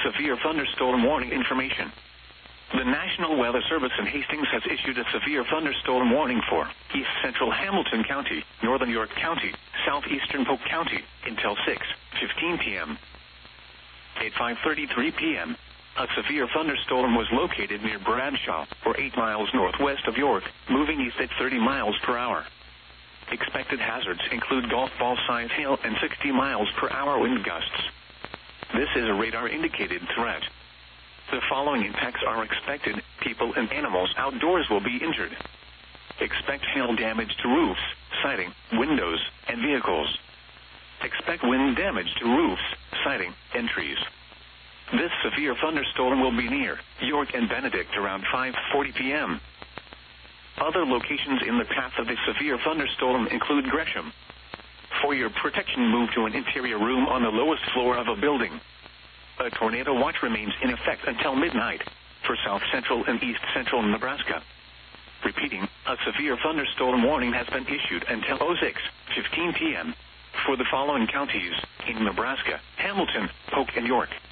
severe thunderstorm warning information. The National Weather Service in Hastings has issued a severe thunderstorm warning for East Central Hamilton County, Northern York County, Southeastern Polk County, until 6:15 p.m. At 5:33 p.m., a severe thunderstorm was located near Bradshaw, or 8 miles northwest of York, moving east at 30 miles per hour. Expected hazards include golf ball-sized hail and 60 miles per hour wind gusts. This is a radar-indicated threat. The following impacts are expected. People and animals outdoors will be injured. Expect hail damage to roofs, siding, windows, and vehicles. Expect wind damage to roofs, siding, and trees. This severe thunderstorm will be near York and Benedict around 5:40 p.m. Other locations in the path of the severe thunderstorm include Gresham. For your protection, move to an interior room on the lowest floor of a building. A tornado watch remains in effect until midnight for south central and east central Nebraska. Repeating, a severe thunderstorm warning has been issued until 6:15 p.m. for the following counties in Nebraska: Hamilton, Polk, and York.